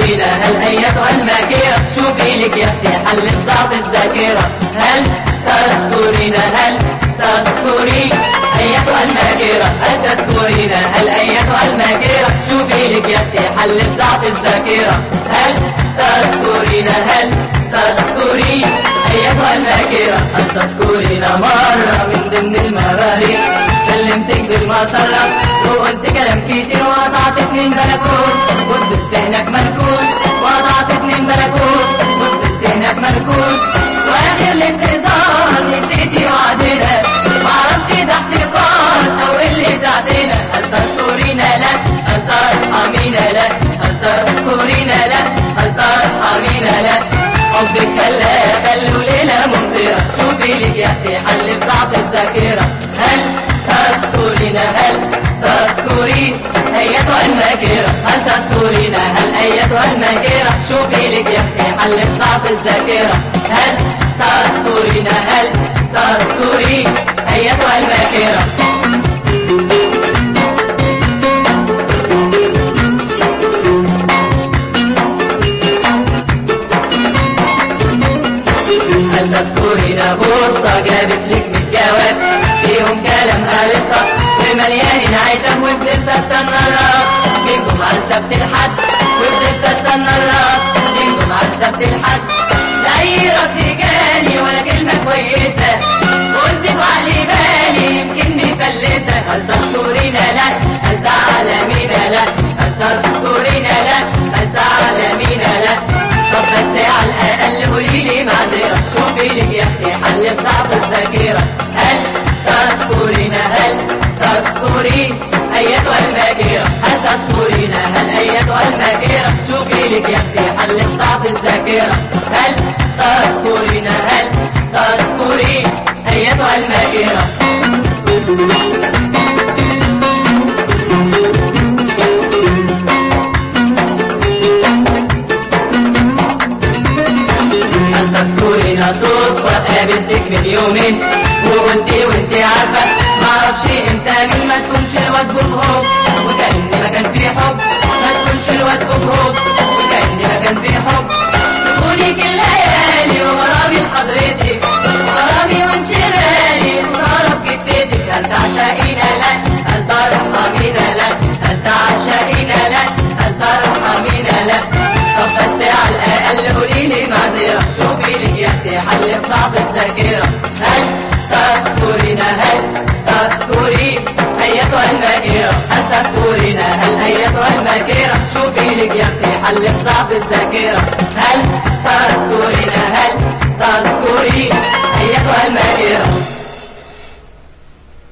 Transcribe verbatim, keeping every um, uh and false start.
تذكرين هل أيتها الماكرة شوفي لك يا اختي حل ضعف الذاكرة. هل تذكرين هل تذكرين أيتها الماكرة هل تذكرين هل أيتها الماكرة شوفي لك يا اختي حل ضعف الذاكرة. هل تذكرين هل تذكرين أيتها الماكرة هل تذكرين مرة من ضمن المرارير كلمتك بالمسرة وقلت كلام كتير وقطعت اتنين بلكون وفضلت هناك منكون وقطعت اتنين بلكون وفضلت هناك منكون واخر الانتظار نسيتي وعدنا معرفش ده احتقان او اللي تعدينا. هل تذكرين لا هل ترحمين لا هل تذكرين لا هل ترحمين لا حبك خلى خلوا ليلة ممطرة شوفي لك يا اختي حل بضعف الذاكرة. هل تذكرين هل تذكرين أيتها الماكرة هل تذكرين هل أيتها الماكرة شوفي لك يا اختي حل بضعف الذاكرة. هل تذكرين هل تذكرين أيتها الماكرة. هل تذكرين بوسطة جابت لك من جواب فيهم كلام ألسطة ومليانين عايزة وفضلت استنى الراس من جمعة لسبت الحد وفضلت استنى الراس من جمعة لسبت الحد لا أي رد جاني ولا كلمة كويسة قلت بعقلي بالي يمكن مفلسة. هل تذكرين لا هل تعلمين لا هل تذكرين لا هل تعلمين لا طب بس على الأقل قوليلي معذرة شوفي لك يا اختي حل بضعف الذاكرة. هل تذكرين هل تذكرين أيتها الماكرة هل تذكرين هل أيتها الماكرة شوفي لك يا اختي حل بضعف الذاكرة. هل تذكرين هل تذكرين أيتها الماكرة. تذكرين صدفة قابلتك من يومين وقلتي وانتي عارفة معرفش انت مين ما تكونش الواد بوبهوب وكأن ما كان في حب ما تكونش الواد بوبهوب وكأن ما كان في حب تكوني كل ليالي وغرامي لحضرتك وغرامي وانشغالي وصارة بجدتك. هل تعشقين لا هل ترحمين لا هل تعشقين لا هل ترحمين لا طب بس على الأقل قوليلي معذرة شوفي لك يا اختي حل بضعف الذاكرة. هل تذكرين هل تذكرين أيتها الماكرة هل تذكرين هل أيتها الماكرة شوفي لك يا اختي حل بضعف الذاكرة. هل تذكرين هل تذكرين